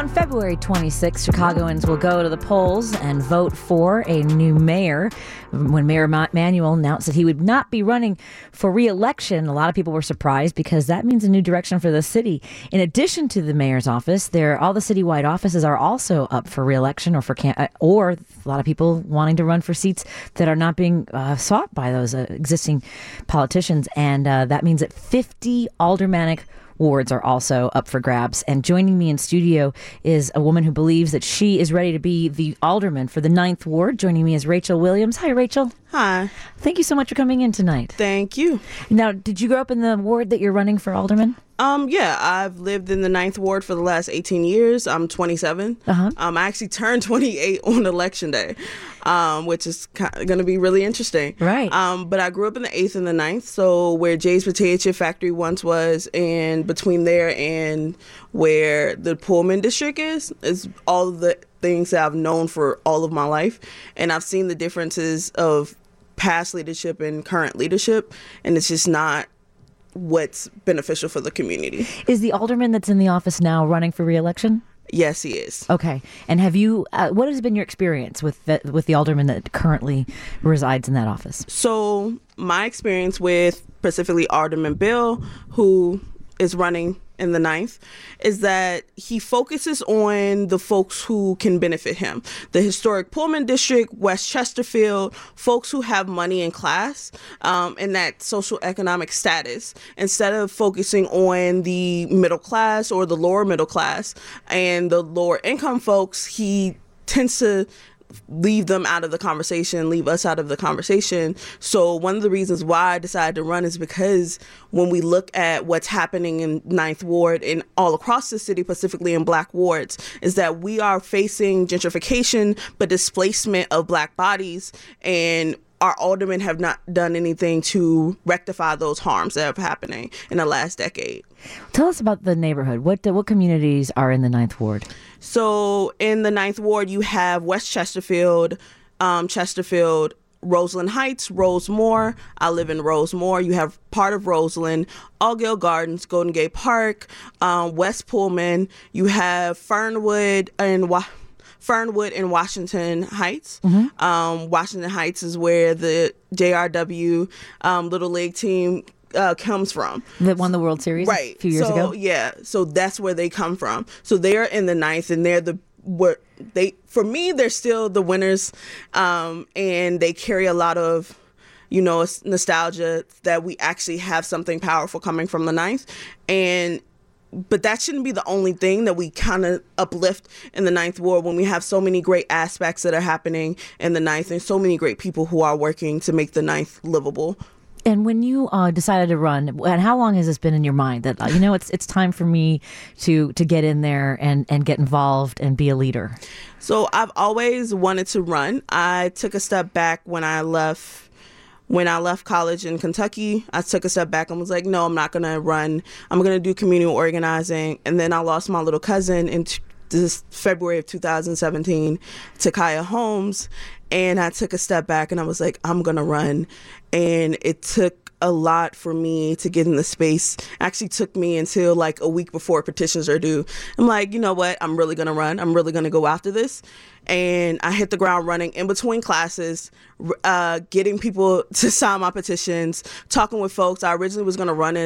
On February 26th, Chicagoans will go to the polls and vote for a new mayor. When Mayor Manuel announced that he would not be running for re-election, a lot of people were surprised because that means a new direction for the city. In addition to the mayor's office, all the citywide offices are also up for re-election or a lot of people wanting to run for seats that are not being sought by those existing politicians. And that means that 50 aldermanic wards are also up for grabs. And joining me in studio is a woman who believes that she is ready to be the alderman for the 9th Ward. Joining me is Rachel Williams. Hi, Rachel. Hi. Thank you so much for coming in tonight. Thank you. Now, did you grow up in the ward that you're running for alderman? Yeah, I've lived in the 9th Ward for the last 18 years. I'm 27. I actually turned 28 on election day, which is going to be really interesting. Right. But I grew up in the 8th and the 9th, so where Jay's Potato Chip Factory once was, and between there and where the Pullman District is all of the things that I've known for all of my life. And I've seen the differences of past leadership and current leadership, and it's just not what's beneficial for the community. Is the alderman that's in the office now running for re-election? Yes, he is. Okay. And have you, what has been your experience with the alderman that currently resides in that office? So my experience with specifically Alderman Bill, who is running in the 9th, is that he focuses on the folks who can benefit him. The historic Pullman District, West Chesterfield, folks who have money and class, and that social economic status, instead of focusing on the middle class or the lower middle class and the lower income folks, he tends to leave them out of the conversation, leave us out of the conversation. So one of the reasons why I decided to run is because when we look at what's happening in 9th Ward and all across the city, specifically in Black wards, is that we are facing gentrification, but displacement of Black bodies, and our aldermen have not done anything to rectify those harms that are happening in the last decade. Tell us about the neighborhood. What communities are in the 9th Ward? So in the 9th Ward, you have West Chesterfield, Roseland Heights, Rosemore. I live in Rosemore. You have part of Roseland, Allgale Gardens, Golden Gate Park, West Pullman. You have Fernwood and Washington Heights. Washington Heights is where the JRW Little League team comes from. That won the World Series a few years ago? Yeah, so that's where they come from. So they're in the 9th, and for me, they're still the winners, and they carry a lot of, nostalgia that we actually have something powerful coming from the 9th. But that shouldn't be the only thing that we kind of uplift in the 9th Ward when we have so many great aspects that are happening in the 9th and so many great people who are working to make the 9th livable. And when you decided to run, and how long has this been in your mind that, it's time for me to get in there and get involved and be a leader? So I've always wanted to run. I took a step back when I left college in Kentucky. I took a step back and was like, no, I'm not going to run. I'm going to do community organizing. And then I lost my little cousin in this February of 2017 to Kaya Holmes. And I took a step back and I was like, I'm going to run. And it took a lot for me to get in the space. Actually took me until like a week before petitions are due. I'm like, you know what? I'm really going to run. I'm really going to go after this. And I hit the ground running in between classes, getting people to sign my petitions, talking with folks. I originally was going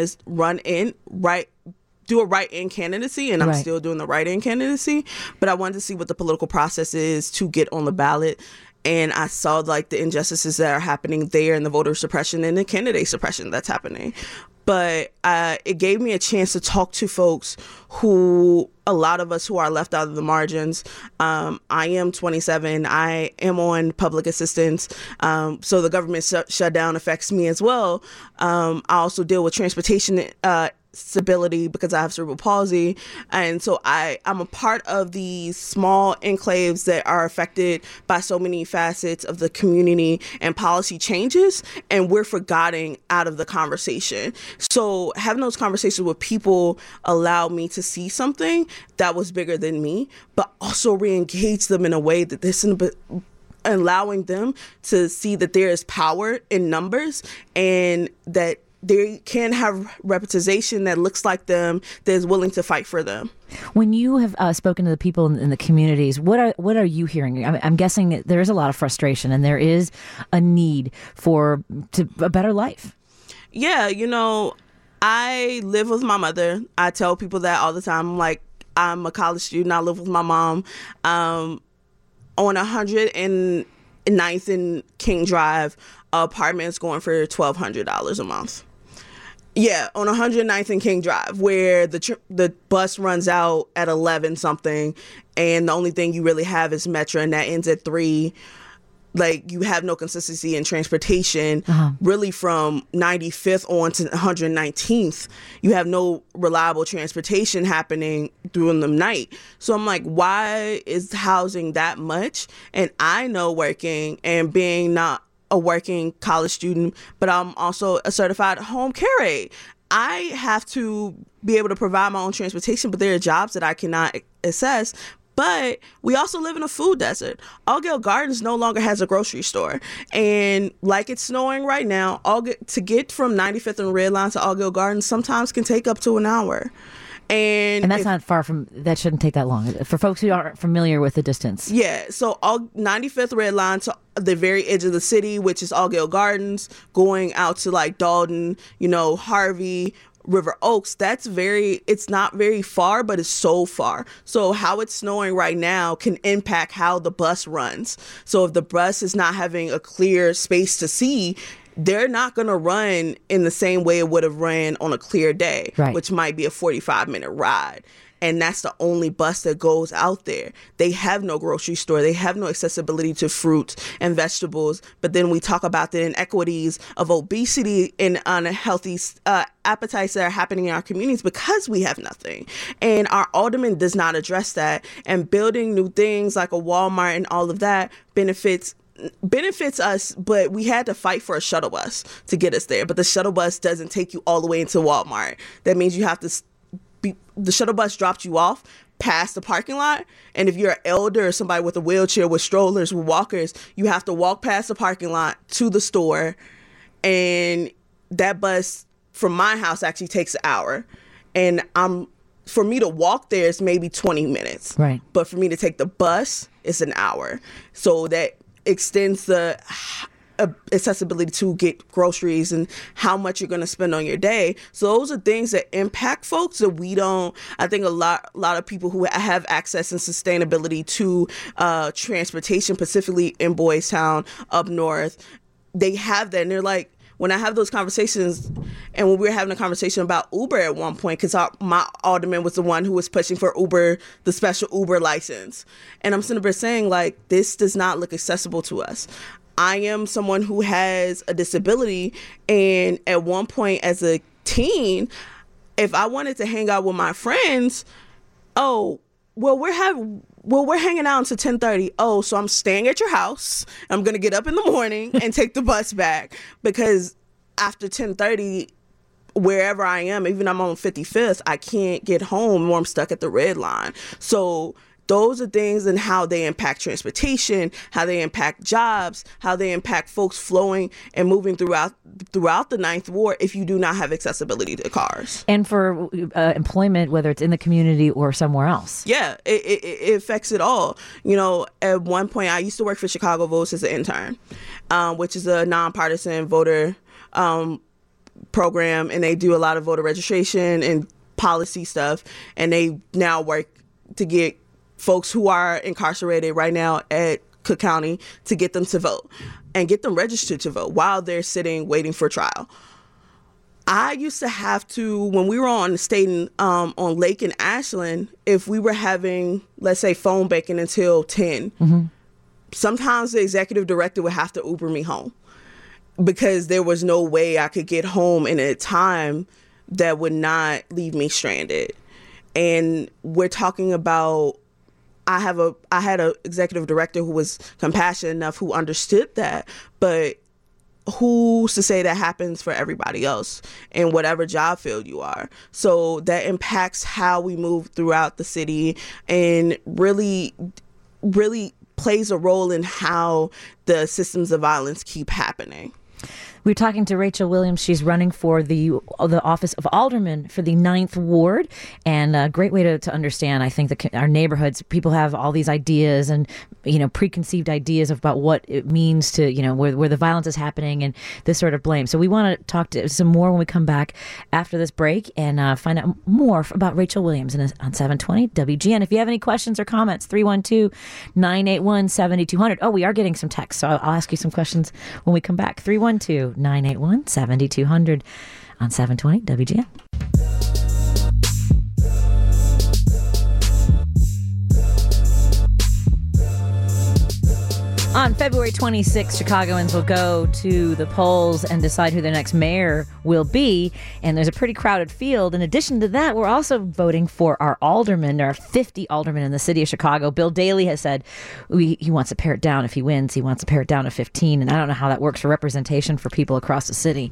to do a write-in candidacy, and I'm still doing the write-in candidacy. But I wanted to see what the political process is to get on the ballot. And I saw like the injustices that are happening there and the voter suppression and the candidate suppression that's happening. But it gave me a chance to talk to folks a lot of us who are left out of the margins. I am 27. I am on public assistance. So the government shutdown affects me as well. I also deal with transportation stability because I have cerebral palsy. And so I'm a part of these small enclaves that are affected by so many facets of the community and policy changes, and we're forgotten out of the conversation. So having those conversations with people allowed me to see something that was bigger than me, but also re-engage them in a way that this allowing them to see that there is power in numbers and that they can have representation that looks like them, that is willing to fight for them. When you have spoken to the people in the communities, what are you hearing? I'm guessing that there is a lot of frustration and there is a need for a better life. Yeah, I live with my mother. I tell people that all the time. I'm like, I'm a college student. I live with my mom on 109th and King Drive. Apartments going for $1,200 a month. Yeah, on 109th and King Drive, where the bus runs out at 11 something, and the only thing you really have is Metro, and that ends at 3. Like, you have no consistency in transportation. Really, from 95th on to 119th, you have no reliable transportation happening during the night. So I'm like, why is housing that much? And I know, working and being not a working college student, but I'm also a certified home care aide, I have to be able to provide my own transportation, but there are jobs that I cannot access. But we also live in a food desert. Altgeld Gardens no longer has a grocery store. And like it's snowing right now, to get from 95th and Red Line to Altgeld Gardens sometimes can take up to an hour. And that's not far from, that shouldn't take that long. For folks who aren't familiar with the distance. Yeah, so 95th Red Line to the very edge of the city, which is Altgeld Gardens, going out to like Dalton, Harvey, River Oaks, it's not very far, but it's so far. So how it's snowing right now can impact how the bus runs. So if the bus is not having a clear space to see, they're not going to run in the same way it would have ran on a clear day, which might be a 45-minute ride. And that's the only bus that goes out there. They have no grocery store. They have no accessibility to fruits and vegetables. But then we talk about the inequities of obesity and unhealthy appetites that are happening in our communities because we have nothing. And our alderman does not address that. And building new things like a Walmart and all of that benefits us, but we had to fight for a shuttle bus to get us there. But the shuttle bus doesn't take you all the way into Walmart. That means you have to the shuttle bus drops you off past the parking lot, and if you're an elder or somebody with a wheelchair, with strollers, with walkers, you have to walk past the parking lot to the store. And that bus from my house actually takes an hour, and for me to walk there is maybe 20 minutes, right? But for me to take the bus, it's an hour. So that extends the accessibility to get groceries and how much you're going to spend on your day. So those are things that impact folks that we don't. I think a lot of people who have access and sustainability to transportation, specifically in Boys Town up north, they have that, and they're like, when I have those conversations, and when we were having a conversation about Uber at one point, because my alderman was the one who was pushing for Uber, the special Uber license. And I'm sitting there saying, like, this does not look accessible to us. I am someone who has a disability, and at one point as a teen, if I wanted to hang out with my friends, we're hanging out until 10:30. Oh, so I'm staying at your house. I'm going to get up in the morning and take the bus back, because after 10:30, wherever I am, even I'm on 55th, I can't get home or I'm stuck at the Red Line. So those are things and how they impact transportation, how they impact jobs, how they impact folks flowing and moving throughout the Ninth Ward if you do not have accessibility to cars. And for employment, whether it's in the community or somewhere else. Yeah, it affects it all. At one point, I used to work for Chicago Votes as an intern, which is a nonpartisan voter program, and they do a lot of voter registration and policy stuff, and they now work to get folks who are incarcerated right now at Cook County to get them to vote and get them registered to vote while they're sitting waiting for trial. I used to have to, when we were on the state on Lake and Ashland, if we were having, let's say, phone banking until 10, sometimes the executive director would have to Uber me home because there was no way I could get home in a time that would not leave me stranded. And we're talking about, I had a executive director who was compassionate enough, who understood that, but who's to say that happens for everybody else in whatever job field you are? So that impacts how we move throughout the city, and really, really plays a role in how the systems of violence keep happening. We're talking to Rachel Williams. She's running for the office of alderman for the 9th Ward, and a great way to understand. I think that our neighborhoods, people have all these ideas and preconceived ideas about what it means to where the violence is happening and this sort of blame. So we want to talk to some more when we come back after this break and find out more about Rachel Williams on 720 WGN. If you have any questions or comments, 312-981-7200. Oh, we are getting some texts, so I'll ask you some questions when we come back. 312-981-7200 on 720 WGN. On February 26th, Chicagoans will go to the polls and decide who their next mayor will be. And there's a pretty crowded field. In addition to that, we're also voting for our aldermen. There are 50 aldermen in the city of Chicago. Bill Daley has said he wants to pare it down if he wins. He wants to pare it down to 15. And I don't know how that works for representation for people across the city.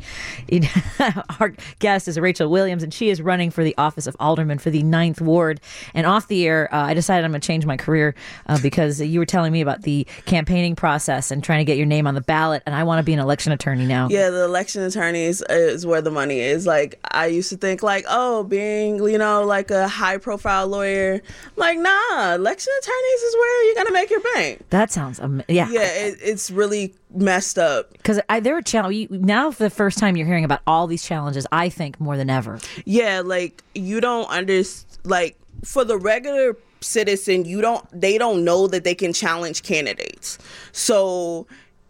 Our guest is Rachel Williams, and she is running for the office of alderman for the 9th Ward. And off the air, I decided I'm going to change my career because you were telling me about the campaigning process and trying to get your name on the ballot, and I want to be an election attorney now. Yeah, the election attorneys is where the money is. Like, I used to think being like a high profile lawyer, like, nah, election attorneys is where you're gonna make your bank. That sounds it's really messed up because there are challenges now. For the first time, you're hearing about all these challenges, I think, more than ever. Yeah, like, you don't understand, like, for the regular citizen, they don't know that they can challenge candidates. So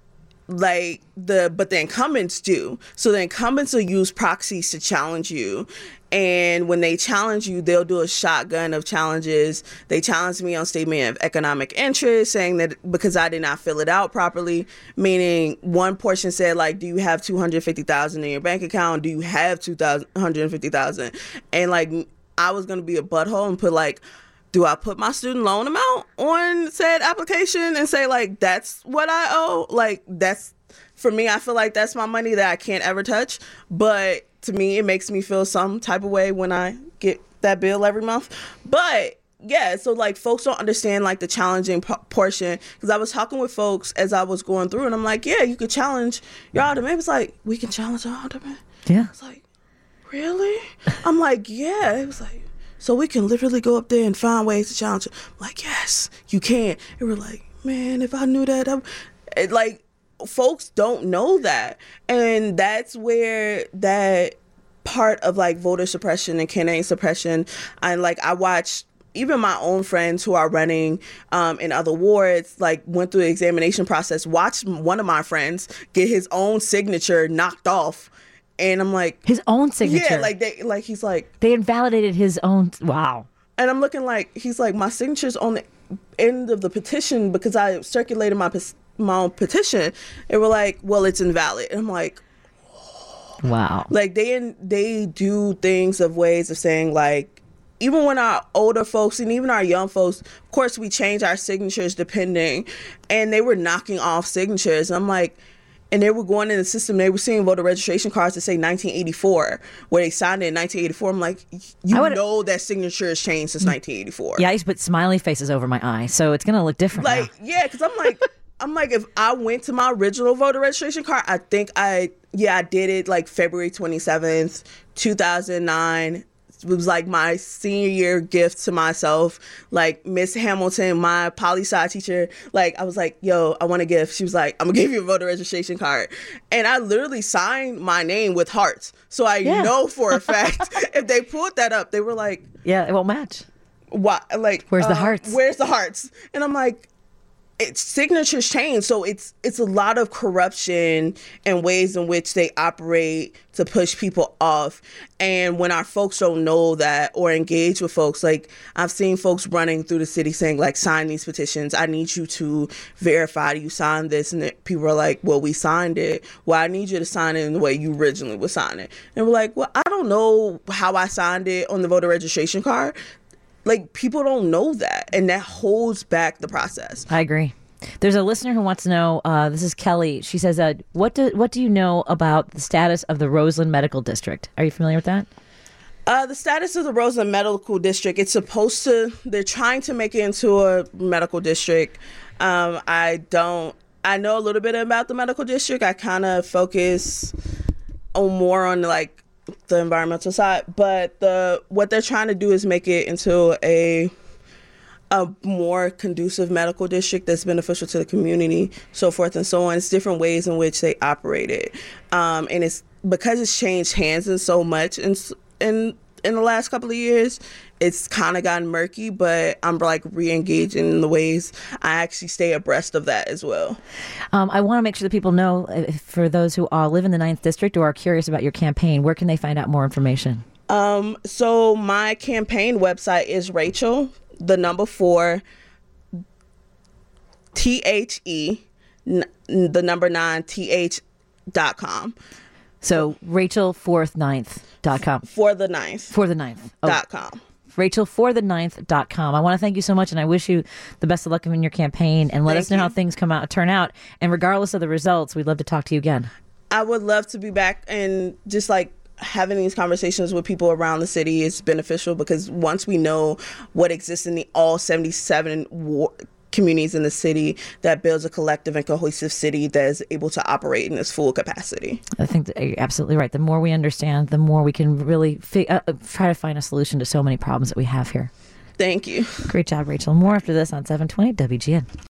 but the incumbents do. So the incumbents will use proxies to challenge you. And when they challenge you, they'll do a shotgun of challenges. They challenged me on statement of economic interest, saying that because I did not fill it out properly, meaning one portion said, like, do you have $250,000 in your bank account? Do you have $150,000? And like, I was going to be a butthole and put like, do I put my student loan amount on said application and say, like, that's what I owe? Like, that's, for me, I feel like that's my money that I can't ever touch. But to me, it makes me feel some type of way when I get that bill every month. But yeah, so like, folks don't understand like the challenging portion, because I was talking with folks as I was going through, and I'm like, yeah, you could challenge your alderman. It was like, we can challenge our alderman? Yeah. It's like, really? I'm like, yeah. It was like, so we can literally go up there and find ways to challenge it. I'm like, yes, you can. And we're like, man, if I knew that, like, folks don't know that. And that's where that part of like voter suppression and candidate suppression, and like, I watched even my own friends who are running in other wards, like, went through the examination process, watched one of my friends get his own signature knocked off. And I'm like, his own signature. Yeah, he's like, they invalidated his own. Wow. And I'm looking like, he's like, my signature's on the end of the petition because I circulated my own petition. And we're like, well, it's invalid. And I'm like, wow. Like, they do things of ways of saying, like, even when our older folks and even our young folks, of course, we change our signatures depending, and they were knocking off signatures. And I'm like, and they were going in the system, they were seeing voter registration cards that say 1984, where they signed it in 1984. I'm like, know that signature has changed since 1984. Yeah, I used to put smiley faces over my eyes, so it's going to look different now. Yeah, because I'm like, if I went to my original voter registration card, I think I did it like February 27th, 2009. It was like my senior year gift to myself. Like, Miss Hamilton, my poli-sci teacher, like, I was like, yo, I want a gift. She was like, I'm gonna give you a voter registration card. And I literally signed my name with hearts. So I know for a fact, if they pulled that up, they were like, yeah, it won't match. Why? Like, where's the hearts? Where's the hearts? And I'm like, its signatures change, so it's a lot of corruption and ways in which they operate to push people off. And when our folks don't know that or engage with folks, like, I've seen folks running through the city saying, like, sign these petitions. I need you to verify you signed this. And people are like, well, we signed it. Well, I need you to sign it in the way you originally would sign it. And we're like, well, I don't know how I signed it on the voter registration card. Like, people don't know that, and that holds back the process. I agree. There's a listener who wants to know, this is Kelly. She says, what do you know about the status of the Roseland Medical District? Are you familiar with that? The status of the Roseland Medical District, they're trying to make it into a medical district. I don't I know a little bit about the medical district. I kind of focus more on like the environmental side, but what they're trying to do is make it into a more conducive medical district that's beneficial to the community, so forth and so on. It's different ways in which they operate it, and it's because it's changed hands and so much in the last couple of years. It's kind of gotten murky, but I'm like re-engaging in the ways I actually stay abreast of that as well. I want to make sure that people know, for those who live in the 9th District or are curious about your campaign, where can they find out more information? So my campaign website is Rachel, the number 4, THE, the number 9, TH.com. So RachelForThe9th.com. For the 9th. For the 9th. .com. RachelForThe9th.com. I want to thank you so much, and I wish you the best of luck in your campaign, and let us know how things turn out. And regardless of the results, we'd love to talk to you again. I would love to be back, and just like having these conversations with people around the city is beneficial, because once we know what exists in all 77 communities in the city, that builds a collective and cohesive city that is able to operate in its full capacity. I think that you're absolutely right. The more we understand, the more we can really try to find a solution to so many problems that we have here. Thank you. Great job, Rachel. More after this on 720 WGN.